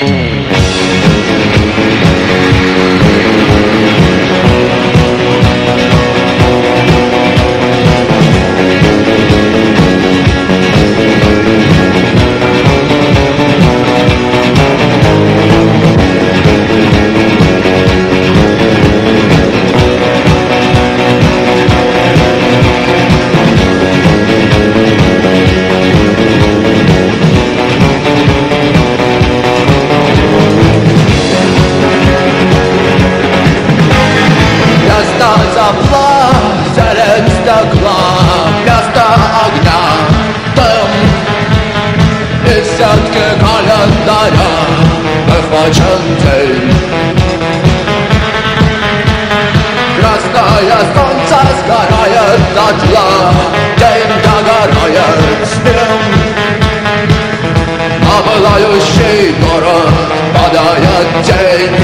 Красное солнце сгорает дотла, день догорает с ним. На пылающий город падает тень.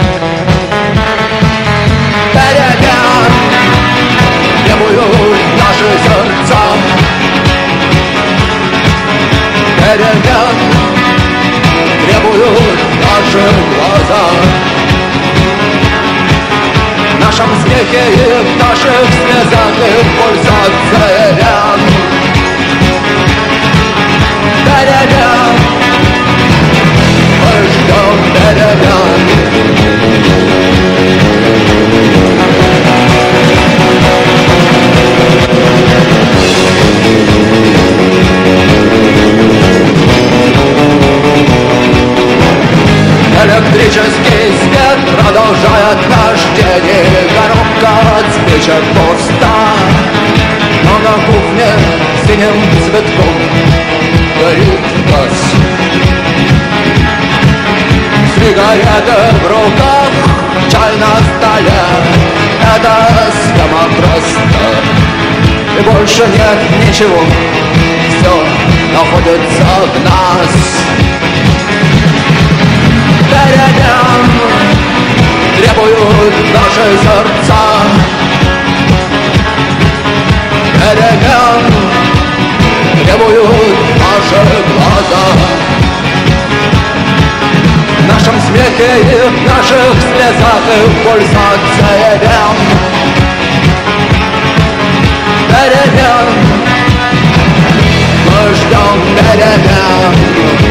Перемен требуют наши сердца. Перемен требуют наши глаза. В нашем смехе и в наших слезах и пульсация ран. Перемен, мы ждем перемен. Электрический свет продолжает наш день. Коробка от спичек пуста, но на кухне синим цветком горит газ. Сигареты в руках, чай на столе. Это схема проста, и больше нет ничего. Все находится в нас. Перемен требуют наши сердца. Перемен требуют наши глаза. В нашем смехе и в наших слезах и в пульсации вен. Перемен, мы ждем перемен.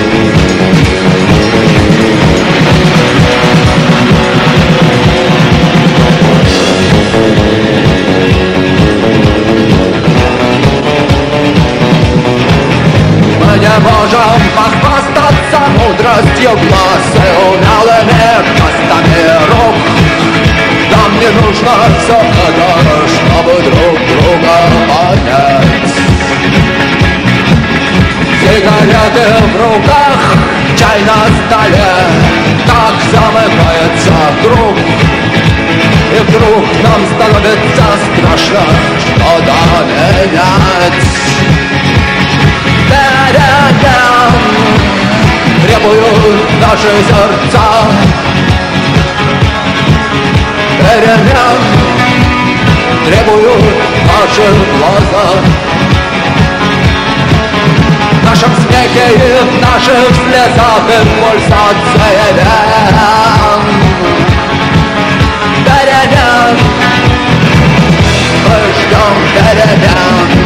Мы не можем похвастаться мудростью глаз и умелыми жестами рук. Нам не нужно все это, чтобы друг друга понять. Сигареты в руках, чай на столе. Так замыкается круг. И вдруг нам становится страшно что-то менять. Перемен требуют наши сердца. Перемен требуют наши глаза. В нашем смехе и в наших слезах и пульсация вен. Перемен, мы ждем перемен.